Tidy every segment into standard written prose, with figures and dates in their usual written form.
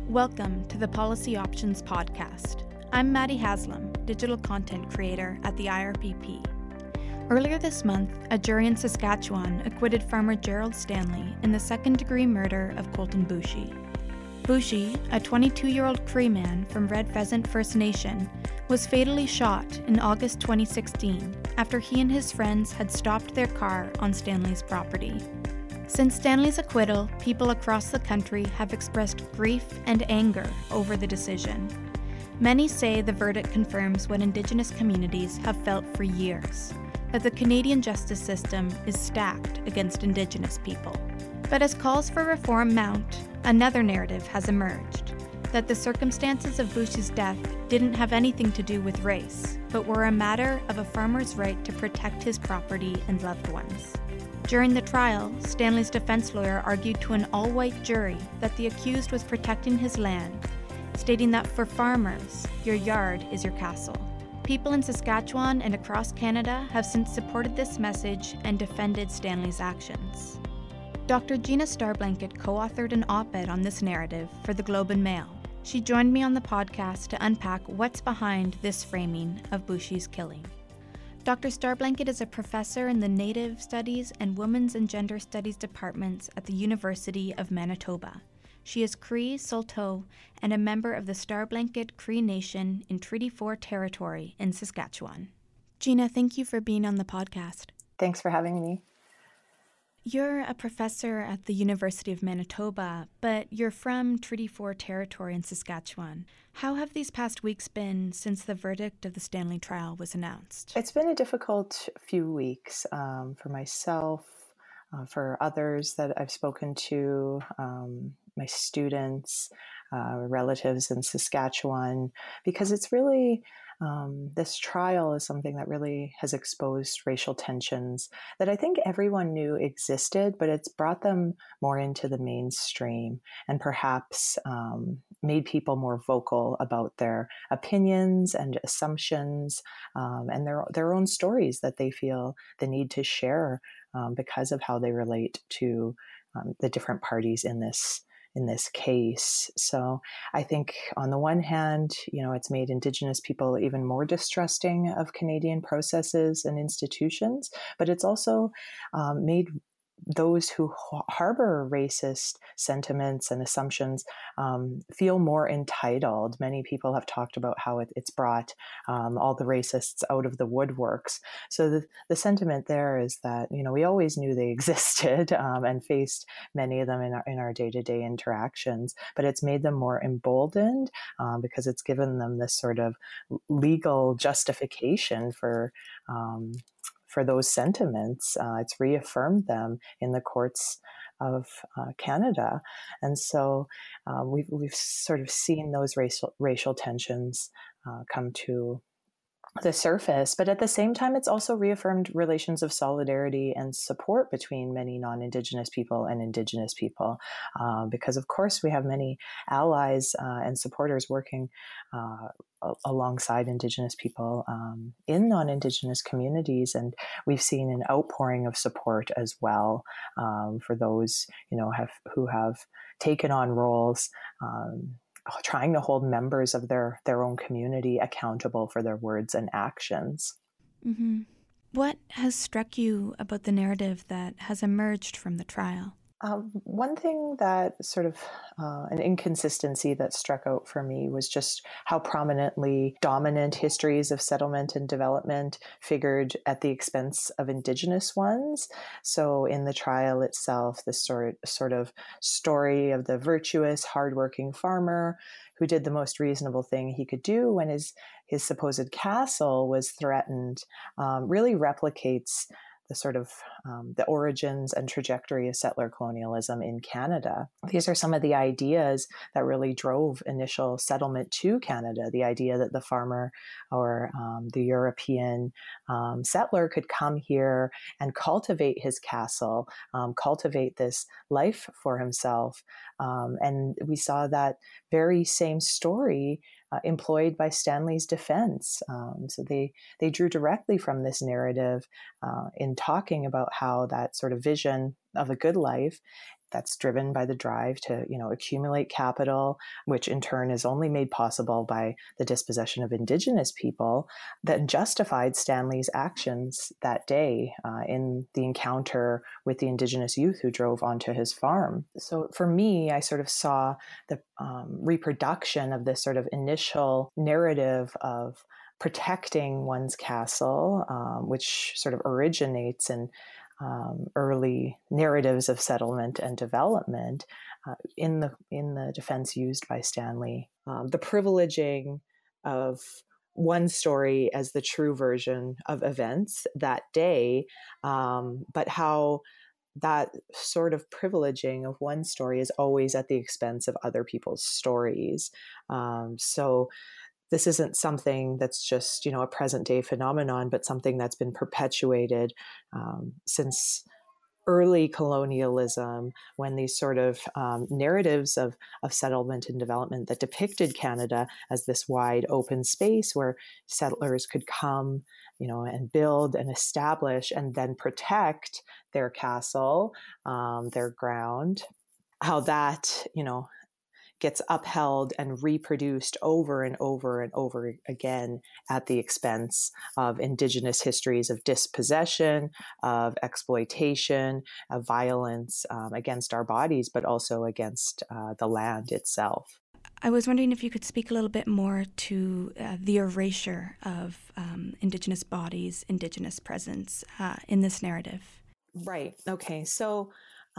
Welcome to the Policy Options Podcast. I'm Maddie Haslam, digital content creator at the IRPP. Earlier this month, a jury in Saskatchewan acquitted farmer Gerald Stanley in the second-degree murder of Colton Boushie. Boushie, a 22-year-old Cree man from Red Pheasant First Nation, was fatally shot in August 2016 after he and his friends had stopped their car on Stanley's property. Since Stanley's acquittal, people across the country have expressed grief and anger over the decision. Many say the verdict confirms what Indigenous communities have felt for years, that the Canadian justice system is stacked against Indigenous people. But as calls for reform mount, another narrative has emerged, that the circumstances of Boushie's death didn't have anything to do with race, but were a matter of a farmer's right to protect his property and loved ones. During the trial, Stanley's defense lawyer argued to an all-white jury that the accused was protecting his land, stating that for farmers, your yard is your castle. People in Saskatchewan and across Canada have since supported this message and defended Stanley's actions. Dr. Gina Starblanket co-authored an op-ed on this narrative for the Globe and Mail. She joined me on the podcast to unpack what's behind this framing of Boushie's killing. Dr. Starblanket is a professor in the Native Studies and Women's and Gender Studies departments at the University of Manitoba. She is Cree Saulteaux and a member of the Starblanket Cree Nation in Treaty 4 territory in Saskatchewan. Gina, thank you for being on the podcast. Thanks for having me. You're a professor at the University of Manitoba, but you're from Treaty 4 territory in Saskatchewan. How have these past weeks been since the verdict of the Stanley trial was announced? It's been a difficult few weeks for myself, for others that I've spoken to, my students, relatives in Saskatchewan, because it's really this trial is something that really has exposed racial tensions that I think everyone knew existed, but it's brought them more into the mainstream and perhaps made people more vocal about their opinions and assumptions and their own stories that they feel the need to share because of how they relate to the different parties in this case. So I think on the one hand, it's made Indigenous people even more distrusting of Canadian processes and institutions, but it's also made those who harbor racist sentiments and assumptions feel more entitled. Many people have talked about how it's brought all the racists out of the woodworks. So the sentiment there is that, we always knew they existed and faced many of them in our day-to-day interactions, but it's made them more emboldened because it's given them this sort of legal justification for those sentiments. It's reaffirmed them in the courts of Canada. And so we've sort of seen those racial tensions come to the surface, but at the same time, it's also reaffirmed relations of solidarity and support between many non-Indigenous people and Indigenous people, because of course we have many allies and supporters working alongside Indigenous people in non-Indigenous communities, and we've seen an outpouring of support as well for those who have taken on roles trying to hold members of their own community accountable for their words and actions. Mm-hmm. What has struck you about the narrative that has emerged from the trial? One thing that sort of an inconsistency that struck out for me was just how prominently dominant histories of settlement and development figured at the expense of Indigenous ones. So in the trial itself, this sort of story of the virtuous, hardworking farmer who did the most reasonable thing he could do when his supposed castle was threatened really replicates the sort of the origins and trajectory of settler colonialism in Canada. These are some of the ideas that really drove initial settlement to Canada. The idea that the farmer or the European settler could come here and cultivate his castle, cultivate this life for himself. And we saw that very same story employed by Stanley's defense. So they drew directly from this narrative in talking about how that sort of vision of a good life that's driven by the drive to, accumulate capital, which in turn is only made possible by the dispossession of Indigenous people, that justified Stanley's actions that day in the encounter with the Indigenous youth who drove onto his farm. So for me, I sort of saw the reproduction of this sort of initial narrative of protecting one's castle, which sort of originates in early narratives of settlement and development in the defense used by Stanley. The privileging of one story as the true version of events that day, but how that sort of privileging of one story is always at the expense of other people's stories. So this isn't something that's just, a present day phenomenon, but something that's been perpetuated since early colonialism, when these sort of narratives of settlement and development that depicted Canada as this wide open space where settlers could come, and build and establish and then protect their castle, their ground, how that, gets upheld and reproduced over and over and over again at the expense of Indigenous histories of dispossession, of exploitation, of violence against our bodies, but also against the land itself. I was wondering if you could speak a little bit more to the erasure of Indigenous bodies, Indigenous presence in this narrative. Right. Okay. So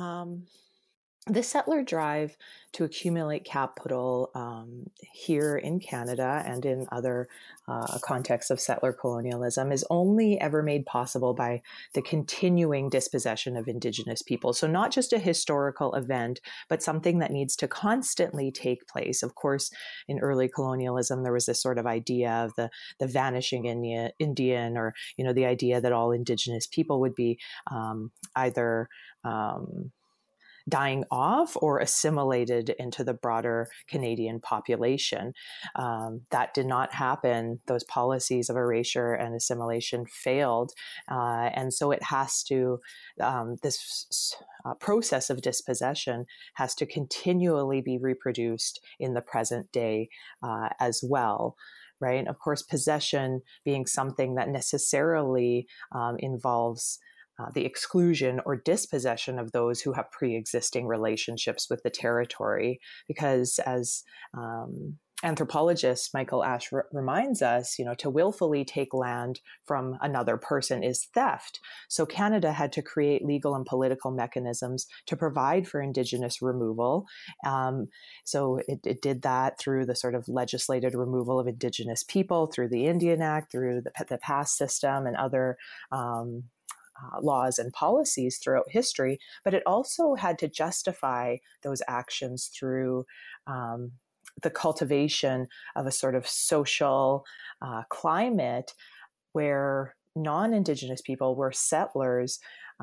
the settler drive to accumulate capital here in Canada and in other contexts of settler colonialism is only ever made possible by the continuing dispossession of Indigenous people. So not just a historical event, but something that needs to constantly take place. Of course, in early colonialism, there was this sort of idea of the vanishing Indian, or, the idea that all Indigenous people would be either dying off or assimilated into the broader Canadian population. That did not happen. Those policies of erasure and assimilation failed. And so it has to, this process of dispossession has to continually be reproduced in the present day as well. Right? Of course, possession being something that necessarily involves the exclusion or dispossession of those who have pre-existing relationships with the territory. Because as anthropologist Michael Ash reminds us, to willfully take land from another person is theft. So Canada had to create legal and political mechanisms to provide for Indigenous removal. So it did that through the sort of legislated removal of Indigenous people, through the Indian Act, through the pass system and other laws and policies throughout history, but it also had to justify those actions through the cultivation of a sort of social climate where non-Indigenous people, where settlers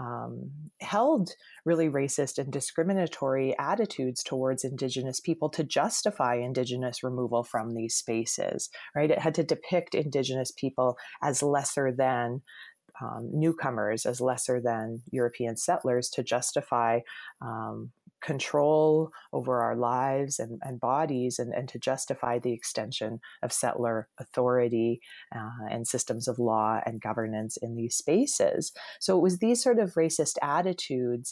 held really racist and discriminatory attitudes towards Indigenous people to justify Indigenous removal from these spaces, right? It had to depict Indigenous people as lesser than newcomers, as lesser than European settlers, to justify control over our lives and bodies, and to justify the extension of settler authority and systems of law and governance in these spaces. So it was these sort of racist attitudes,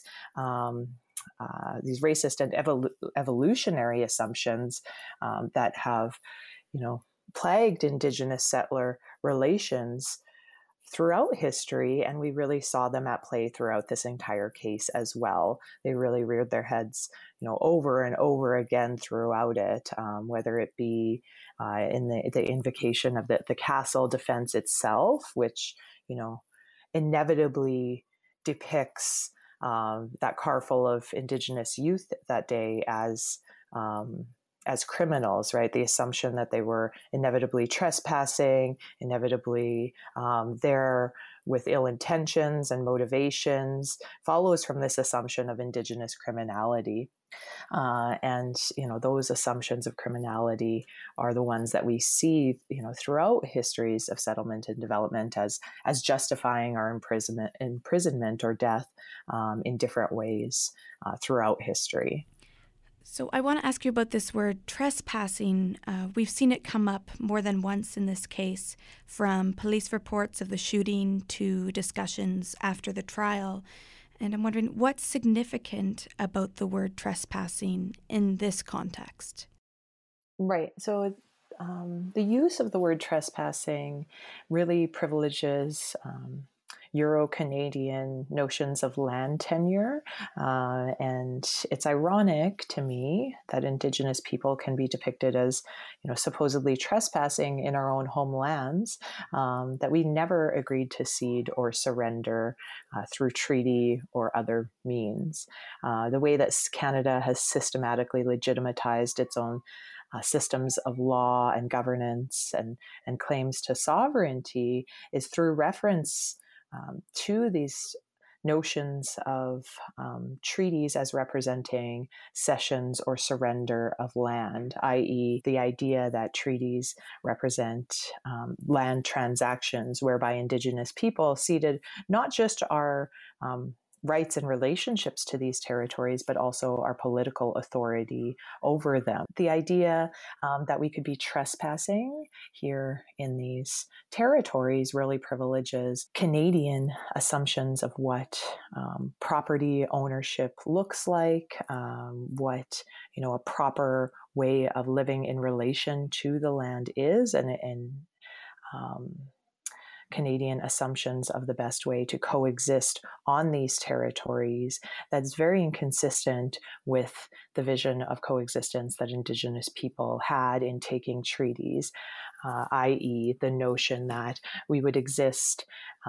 these racist and evolutionary assumptions that have, plagued Indigenous settler relations throughout history, and we really saw them at play throughout this entire case as well. They really reared their heads, over and over again throughout it, whether it be in the invocation of the castle defense itself, which, inevitably depicts that car full of Indigenous youth that day as criminals, right? The assumption that they were inevitably trespassing, inevitably there with ill intentions and motivations, follows from this assumption of Indigenous criminality. And, those assumptions of criminality are the ones that we see, throughout histories of settlement and development as justifying our imprisonment or death in different ways throughout history. So I want to ask you about this word trespassing. We've seen it come up more than once in this case, from police reports of the shooting to discussions after the trial. And I'm wondering, what's significant about the word trespassing in this context? Right. So the use of the word trespassing really privileges Euro-Canadian notions of land tenure. And it's ironic to me that Indigenous people can be depicted as, supposedly trespassing in our own homelands, that we never agreed to cede or surrender through treaty or other means. The way that Canada has systematically legitimatized its own systems of law and governance and claims to sovereignty is through reference to these notions of treaties as representing cessions or surrender of land, i.e. the idea that treaties represent land transactions whereby Indigenous people ceded not just our rights and relationships to these territories, but also our political authority over them. The idea that we could be trespassing here in these territories really privileges Canadian assumptions of what property ownership looks like, what a proper way of living in relation to the land is, and Canadian assumptions of the best way to coexist on these territories that's very inconsistent with the vision of coexistence that Indigenous people had in taking treaties, i.e. the notion that we would exist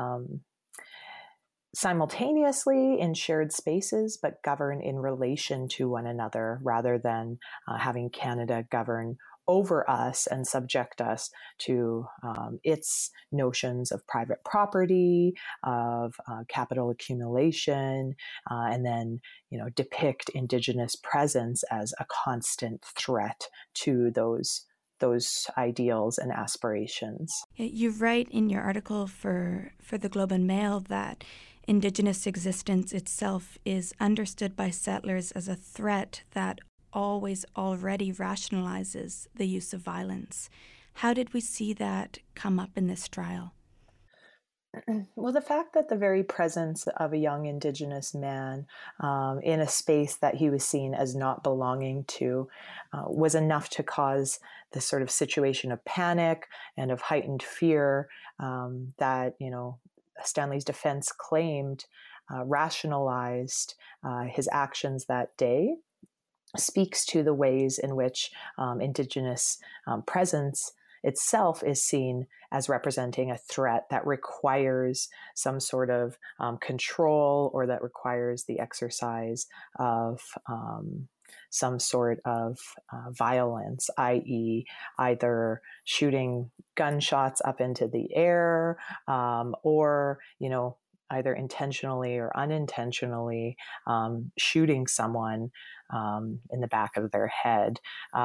simultaneously in shared spaces, but govern in relation to one another rather than having Canada govern over us and subject us to its notions of private property, of capital accumulation, and then depict Indigenous presence as a constant threat to those ideals and aspirations. You write in your article for the Globe and Mail that Indigenous existence itself is understood by settlers as a threat that always already rationalizes the use of violence. How did we see that come up in this trial? Well, the fact that the very presence of a young Indigenous man in a space that he was seen as not belonging to was enough to cause this sort of situation of panic and of heightened fear that, Stanley's defense claimed rationalized his actions that day. Speaks to the ways in which Indigenous presence itself is seen as representing a threat that requires some sort of control or that requires the exercise of some sort of violence, i.e. either shooting gunshots up into the air or, either intentionally or unintentionally shooting someone in the back of their head.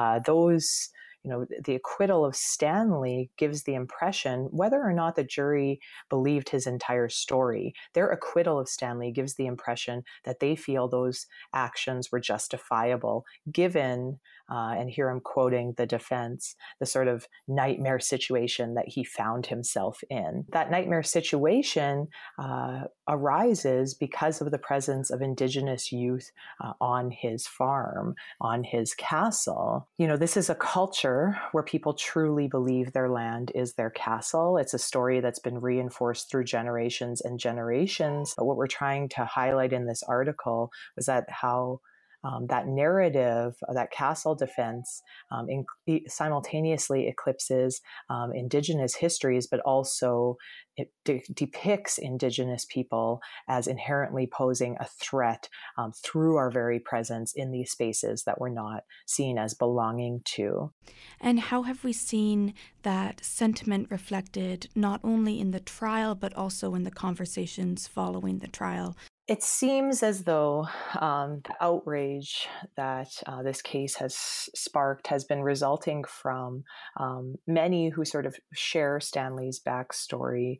The acquittal of Stanley gives the impression, whether or not the jury believed his entire story, their acquittal of Stanley gives the impression that they feel those actions were justifiable, given, and here I'm quoting the defense, the sort of nightmare situation that he found himself in. That nightmare situation arises because of the presence of Indigenous youth on his farm, on his castle. This is a culture where people truly believe their land is their castle. It's a story that's been reinforced through generations and generations. But what we're trying to highlight in this article was that how that narrative, that castle defense, simultaneously eclipses Indigenous histories, but also it depicts Indigenous people as inherently posing a threat through our very presence in these spaces that we're not seen as belonging to. And how have we seen that sentiment reflected not only in the trial, but also in the conversations following the trial? It seems as though the outrage that this case has sparked has been resulting from many who sort of share Stanley's backstory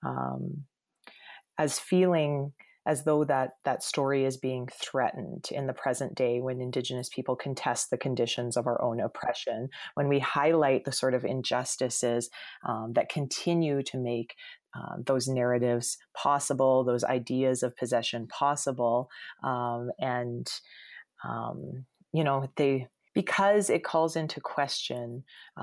as feeling as though that story is being threatened in the present day when Indigenous people contest the conditions of our own oppression, when we highlight the sort of injustices that continue to make those narratives possible, those ideas of possession possible, because it calls into question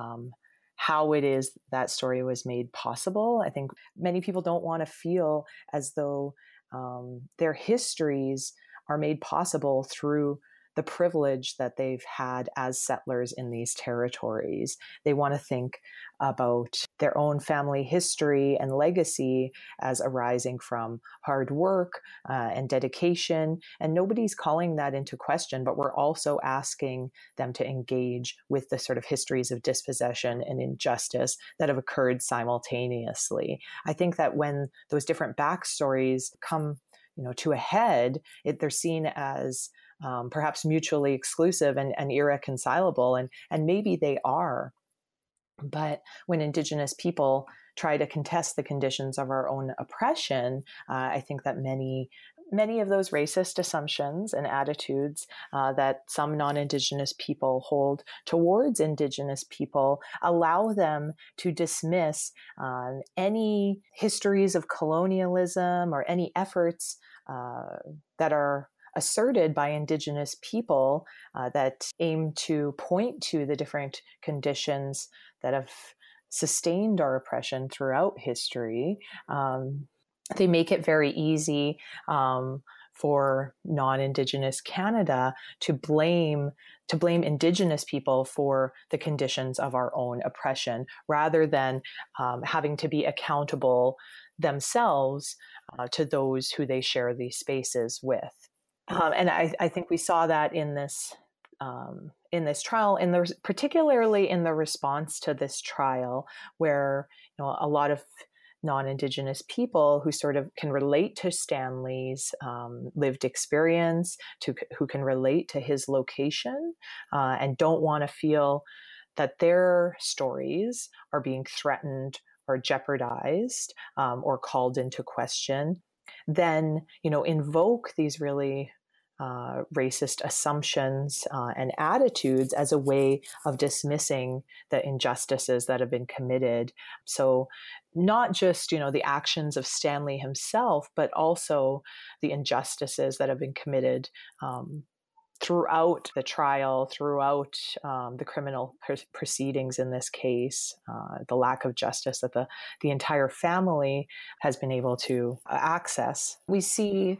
how it is that story was made possible. I think many people don't want to feel as though their histories are made possible through the privilege that they've had as settlers in these territories. They want to think about their own family history and legacy as arising from hard work and dedication. And nobody's calling that into question, but we're also asking them to engage with the sort of histories of dispossession and injustice that have occurred simultaneously. I think that when those different backstories come to a head, they're seen as perhaps mutually exclusive and irreconcilable, and maybe they are. But when Indigenous people try to contest the conditions of our own oppression, I think that many of those racist assumptions and attitudes that some non-Indigenous people hold towards Indigenous people allow them to dismiss any histories of colonialism or any efforts that are asserted by Indigenous people that aim to point to the different conditions that have sustained our oppression throughout history. They make it very easy for non-Indigenous Canada to blame Indigenous people for the conditions of our own oppression, rather than having to be accountable themselves to those who they share these spaces with. And I think we saw that in this trial, particularly in the response to this trial, where a lot of non-Indigenous people who sort of can relate to Stanley's lived experience, who can relate to his location, and don't want to feel that their stories are being threatened or jeopardized or called into question, then invoke these really racist assumptions and attitudes as a way of dismissing the injustices that have been committed. So not just, the actions of Stanley himself, but also the injustices that have been committed throughout the trial, throughout the criminal proceedings in this case, the lack of justice that the entire family has been able to access. We see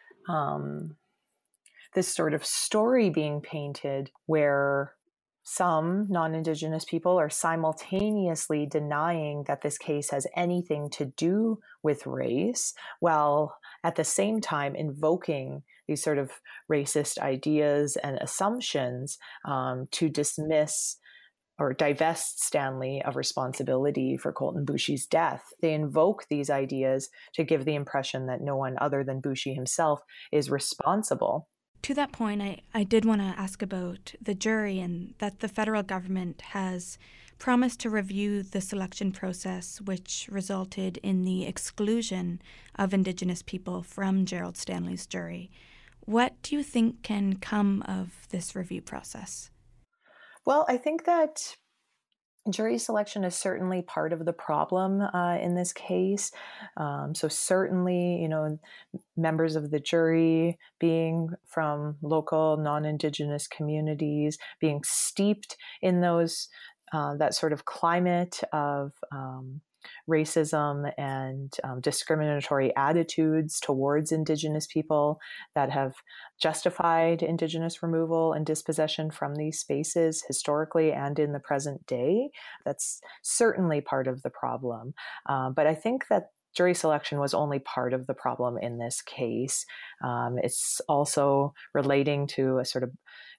this sort of story being painted where some non-Indigenous people are simultaneously denying that this case has anything to do with race, while at the same time invoking these sort of racist ideas and assumptions to dismiss or divest Stanley of responsibility for Colten Boushie's death. They invoke these ideas to give the impression that no one other than Boushie himself is responsible. To that point, I did want to ask about the jury, and that the federal government has promised to review the selection process, which resulted in the exclusion of Indigenous people from Gerald Stanley's jury. What do you think can come of this review process? Well, I think that jury selection is certainly part of the problem in this case. So certainly, members of the jury being from local non-Indigenous communities, being steeped in those that sort of climate of racism and discriminatory attitudes towards Indigenous people that have justified Indigenous removal and dispossession from these spaces historically and in the present day. That's certainly part of the problem. But I think that jury selection was only part of the problem in this case. It's also relating to a sort of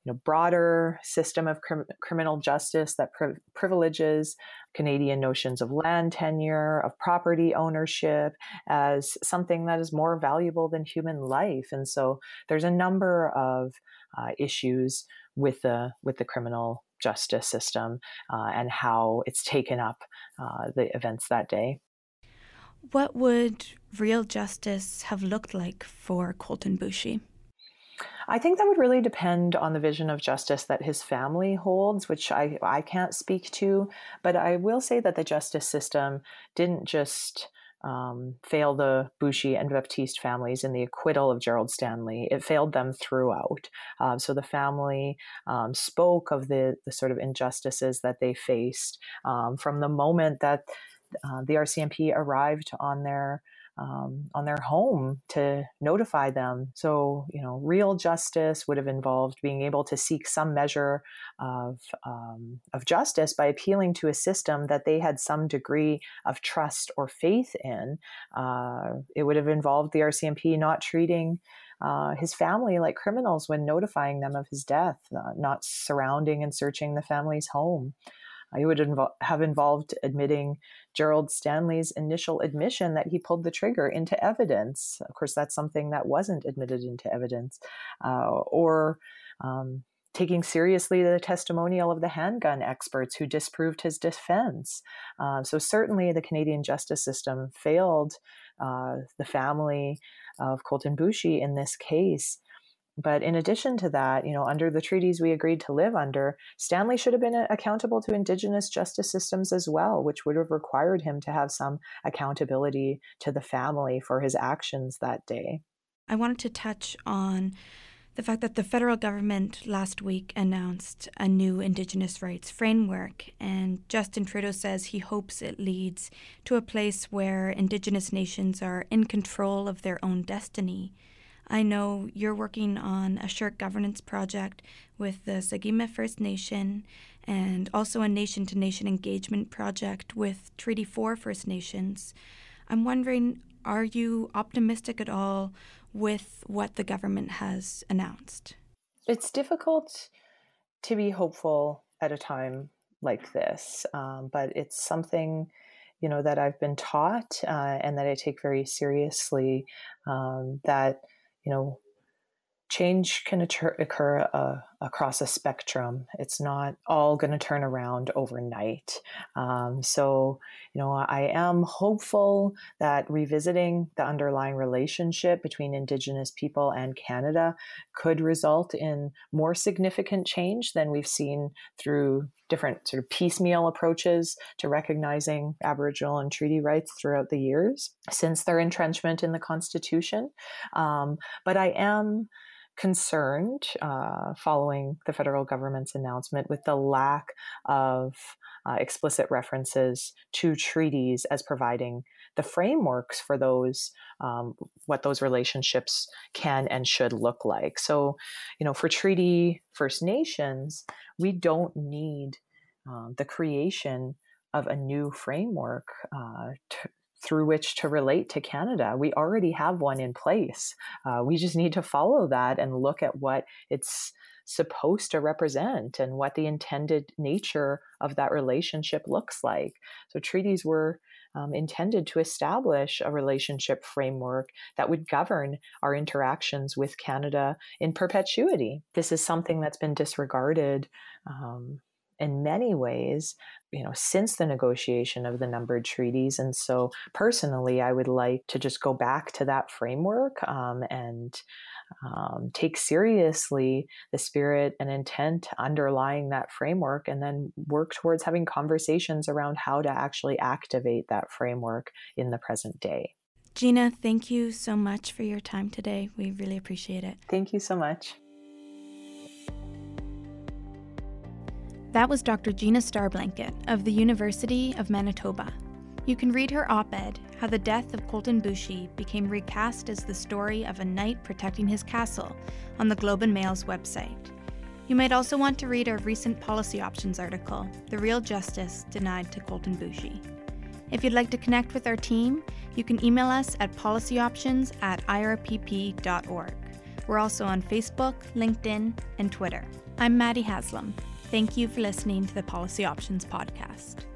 broader system of criminal justice that privileges Canadian notions of land tenure, of property ownership as something that is more valuable than human life. And so there's a number of issues with the criminal justice system and how it's taken up the events that day. What would real justice have looked like for Colten Boushie? I think that would really depend on the vision of justice that his family holds, which I can't speak to. But I will say that the justice system didn't just fail the Boushie and Baptiste families in the acquittal of Gerald Stanley. It failed them throughout. So the family spoke of the sort of injustices that they faced from the moment that the RCMP arrived on their home to notify them. So, real justice would have involved being able to seek some measure of justice by appealing to a system that they had some degree of trust or faith in. It would have involved the RCMP not treating his family like criminals when notifying them of his death, not surrounding and searching the family's home. It would have involved admitting Gerald Stanley's initial admission that he pulled the trigger into evidence. Of course, that's something that wasn't admitted into evidence. Or taking seriously the testimonial of the handgun experts who disproved his defense. So certainly the Canadian justice system failed the family of Colten Boushie in this case. But in addition to that, under the treaties we agreed to live under, Stanley should have been accountable to Indigenous justice systems as well, which would have required him to have some accountability to the family for his actions that day. I wanted to touch on the fact that the federal government last week announced a new Indigenous rights framework, and Justin Trudeau says he hopes it leads to a place where Indigenous nations are in control of their own destiny. I know you're working on a shared governance project with the Sagima First Nation and also a nation-to-nation engagement project with Treaty 4 First Nations. I'm wondering, are you optimistic at all with what the government has announced? It's difficult to be hopeful at a time like this, but it's something that I've been taught and that I take very seriously, that change can occur across a spectrum. It's not all going to turn around overnight. So, I am hopeful that revisiting the underlying relationship between Indigenous people and Canada could result in more significant change than we've seen through different sort of piecemeal approaches to recognizing Aboriginal and treaty rights throughout the years since their entrenchment in the Constitution. But I am concerned following the federal government's announcement with the lack of explicit references to treaties as providing the frameworks for those, what those relationships can and should look like. So, for Treaty First Nations, we don't need the creation of a new framework through which to relate to Canada. We already have one in place. We just need to follow that and look at what it's supposed to represent and what the intended nature of that relationship looks like. So treaties were intended to establish a relationship framework that would govern our interactions with Canada in perpetuity. This is something that's been disregarded in many ways, since the negotiation of the numbered treaties. And so personally, I would like to just go back to that framework and take seriously the spirit and intent underlying that framework, and then work towards having conversations around how to actually activate that framework in the present day. Gina, thank you so much for your time today. We really appreciate it. Thank you so much. That was Dr. Gina Starblanket of the University of Manitoba. You can read her op-ed, How the Death of Colten Boushie Became Recast as the Story of a Knight Protecting His Castle, on the Globe and Mail's website. You might also want to read our recent Policy Options article, The Real Justice Denied to Colten Boushie. If you'd like to connect with our team, you can email us at policyoptions@irpp.org. We're also on Facebook, LinkedIn, and Twitter. I'm Maddie Haslam. Thank you for listening to the Policy Options Podcast.